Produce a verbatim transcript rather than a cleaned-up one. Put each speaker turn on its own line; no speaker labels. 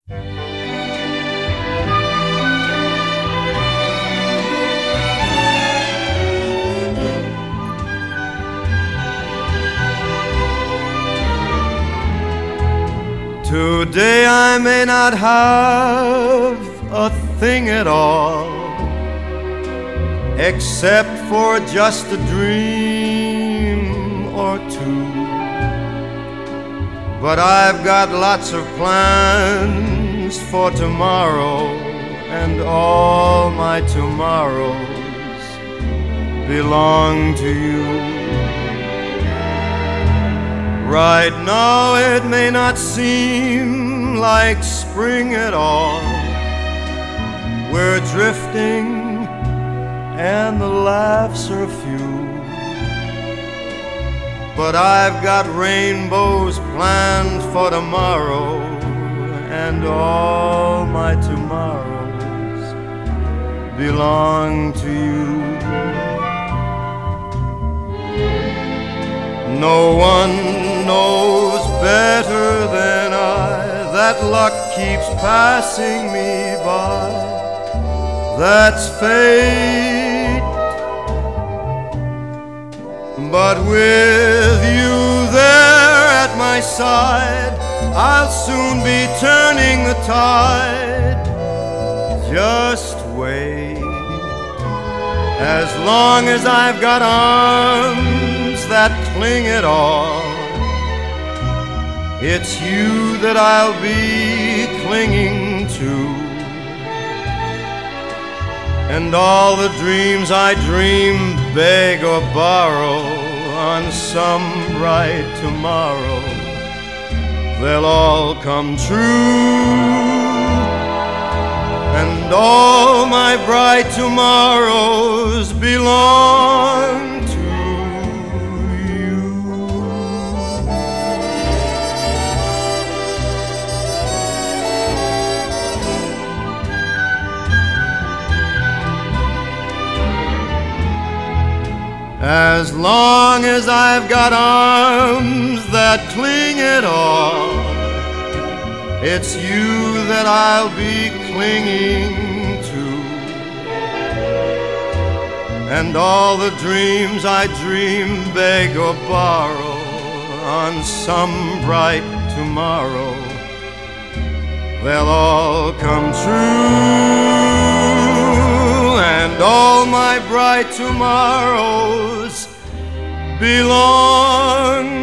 Today I may not have a thing at all, except for just a dream or two. But I've got lots of plans for tomorrow, and all my tomorrows belong to you. Right now it may not seem like spring at all. We're drifting and the laughs are few, but I've got rainbows planned for tomorrow, and all my tomorrows belong to you. No one knows better than I that luck keeps passing me by. That's fate. But with you there at my side, I'll soon be turning the tide. Just wait. As long as I've got arms that cling at all, it's you that I'll be clinging to. And all the dreams I dream, beg or borrow, on some bright tomorrow, they'll all come true. And all my bright tomorrows belong to you. As long as I've got arms that cling at all, it's you that I'll be clinging to. And all the dreams I dream, beg or borrow, on some bright tomorrow, they'll all come true. And all my bright tomorrows belong